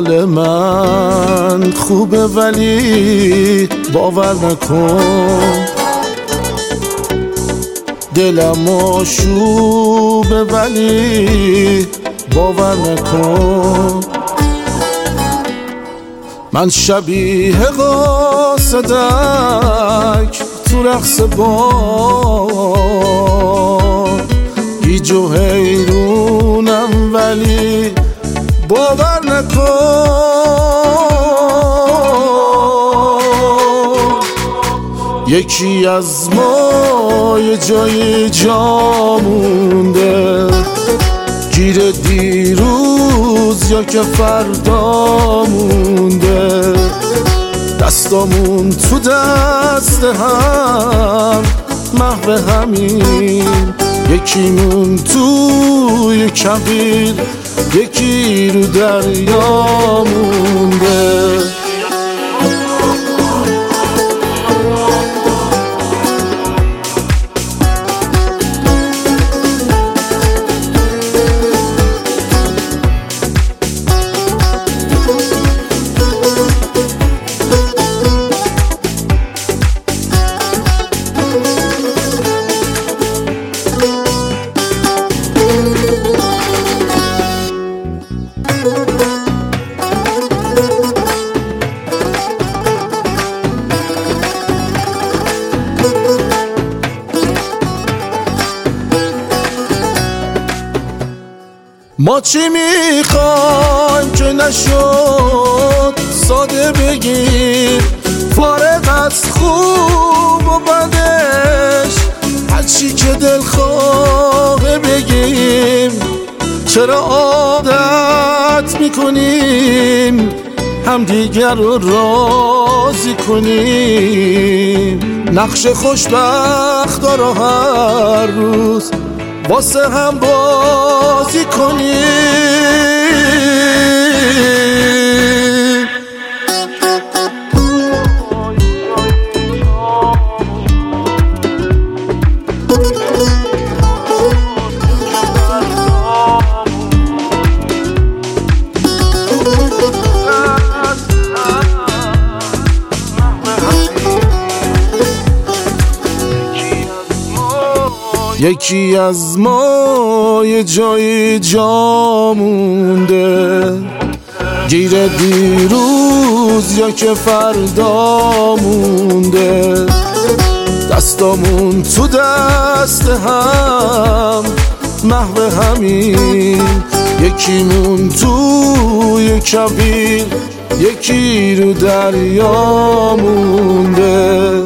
حال من خوبه ولی باور نکن، دلم آشوبه ولی باور نکن. من شبیه قاصدک تو رقص بار، گیج و حیرونم ولی باور نکن. یکی از ما یه جای جا مونده، گیر دیروز یا که فردا مونده، دستامون تو دست هم محو همین، یکیمون توی کویر یکی رو دریا مونده. ما چی میخوایم که نشد ساده بگیم، فارغ از خوب و بدش هرچی که دل خواه بگیم. چرا عادت میکنیم همدیگر رو راضی کنیم، نقش خوشبختا رو هر روز واسه هم بازی کنیم. یکی از ما یه جای جا مونده، گیر دیروز یا که فردا مونده، دستامون تو دست هم محو همین، یکیمون توی کویر یکی رو دریا مونده.